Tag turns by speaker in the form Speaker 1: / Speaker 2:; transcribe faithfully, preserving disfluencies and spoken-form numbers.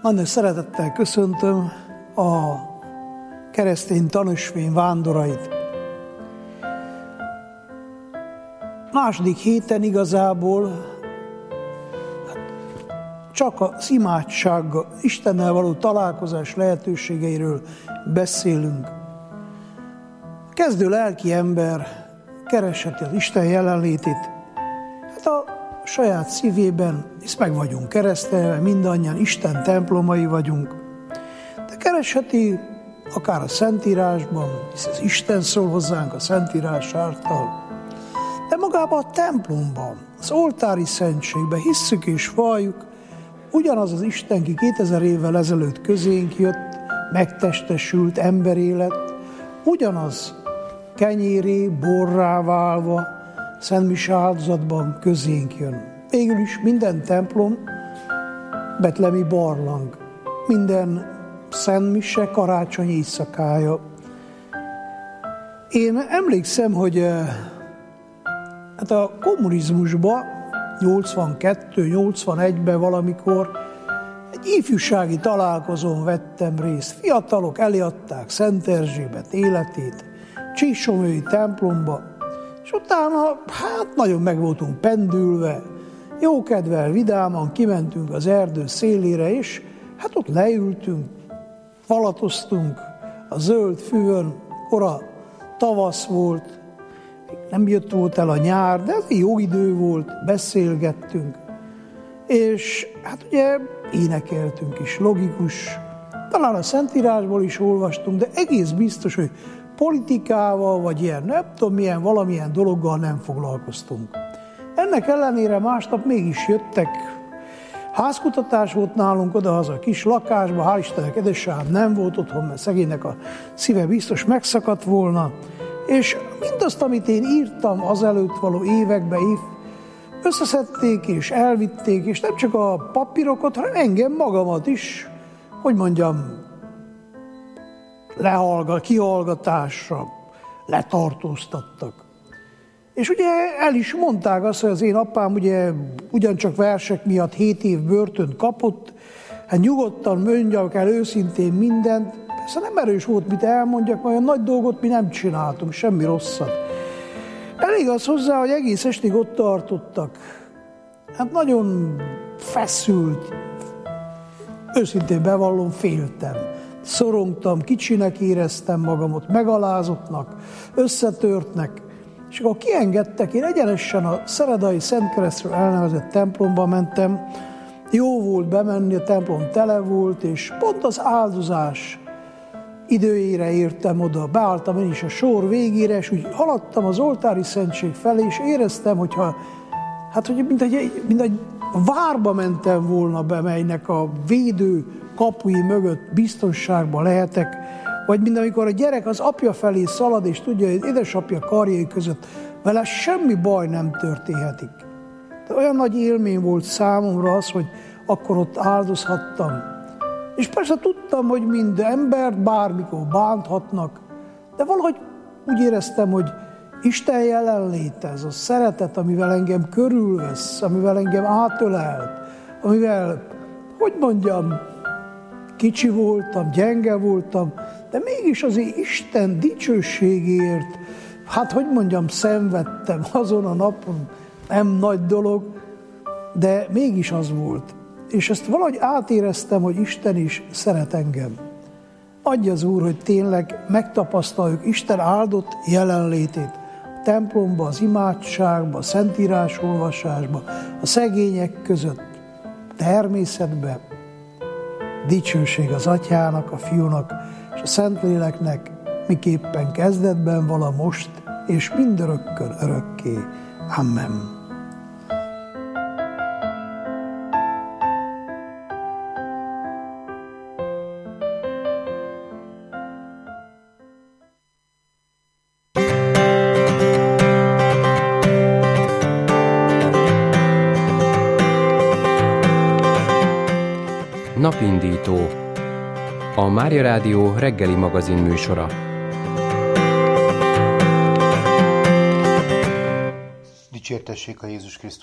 Speaker 1: Nagyon szeretettel köszöntöm a keresztény tanösvény vándorait. Második héten igazából csak az imádsággal, Istennel való találkozás lehetőségeiről beszélünk. A kezdő lelki ember keresheti az Isten jelenlétét, hát a saját szívében, hisz meg vagyunk keresztelve, mindannyian Isten templomai vagyunk, de keresheti akár a Szentírásban, hisz az Isten szól hozzánk a Szentírás által, de magában a templomban, az oltári szentségben hisszük és valljuk, ugyanaz az Isten, ki kétezer évvel ezelőtt közénk jött, megtestesült, emberé lett, ugyanaz kenyéré, borrá válva, szentmise áldozatban közénk jön. Végül is minden templom betlehemi barlang, minden szentmise karácsony éjszakája. Én emlékszem, hogy hát a kommunizmusban nyolcvankettő nyolcvanegyben valamikor egy ifjúsági találkozón vettem részt. Fiatalok eliadták Szent Erzsébet életét, Csíksomlyói templomba, és utána hát nagyon meg voltunk pendülve, jókedvel, vidáman kimentünk az erdő szélére, és hát ott leültünk, falatoztunk a zöld füvön, kora tavasz volt, nem jött volt el a nyár, de ez jó idő volt, beszélgettünk, és hát ugye énekeltünk is, logikus, talán a Szentírásból is olvastunk, de egész biztos, hogy politikával, vagy ilyen, nem tudom milyen, valamilyen dologgal nem foglalkoztunk. Ennek ellenére másnap mégis jöttek, házkutatás volt nálunk odahaza a kis lakásba, hál' Istennek édesapám nem volt otthon, mert szegénynek a szíve biztos megszakadt volna, és mindazt, amit én írtam azelőtt való években, év, összeszedték és elvitték, és nem csak a papírokat, hanem engem magamat is, hogy mondjam, lehallgat, kihallgatásra letartóztattak. És ugye el is mondták azt, hogy az én apám ugye ugyancsak versek miatt hét év börtönt kapott, hát nyugodtan mondjak el őszintén mindent, persze nem erős volt, mit elmondjak, mert olyan nagy dolgot mi nem csináltunk, semmi rosszat. Elég az hozzá, hogy egész estig ott tartottak. Hát nagyon feszült, őszintén bevallom, féltem. Szorongtam, kicsinek éreztem magamot, megalázottnak, összetörtnek, és akkor kiengedtek, én egyenesen a Szeredai Szentkeresztről elnevezett templomba mentem, jó volt bemenni, a templom tele volt, és pont az áldozás időjére értem oda, beálltam én is a sor végére, és úgy haladtam az oltári szentség felé, és éreztem, hogyha, hát, hogy mint egy, mint egy várba mentem volna be, melynek a védő kapui mögött biztonságban lehetek, vagy mint amikor a gyerek az apja felé szalad, és tudja, hogy édesapja karjai között vele semmi baj nem történhetik. De olyan nagy élmény volt számomra az, hogy akkor ott áldozhattam. És persze tudtam, hogy minden embert bármikor bánthatnak, de valahogy úgy éreztem, hogy Isten jelenléte, ez a szeretet, amivel engem körülvesz, amivel engem átölelt, amivel, hogy mondjam, kicsi voltam, gyenge voltam, de mégis azért Isten dicsőségéért, hát hogy mondjam, szenvedtem azon a napon, nem nagy dolog, de mégis az volt. És ezt valahogy átéreztem, hogy Isten is szeret engem. Adja az Úr, hogy tényleg megtapasztaljuk Isten áldott jelenlétét a templomba, az imádságba, a Szentírás olvasásba, a szegények között, természetben. Dicsőség az Atyának, a Fiúnak és a Szentléleknek, miképpen kezdetben vala most, és mindörökkön örökké. Amen.
Speaker 2: Napindító, a Mária Rádió reggeli magazin műsora.
Speaker 3: Dicsértessék a Jézus Krisztus.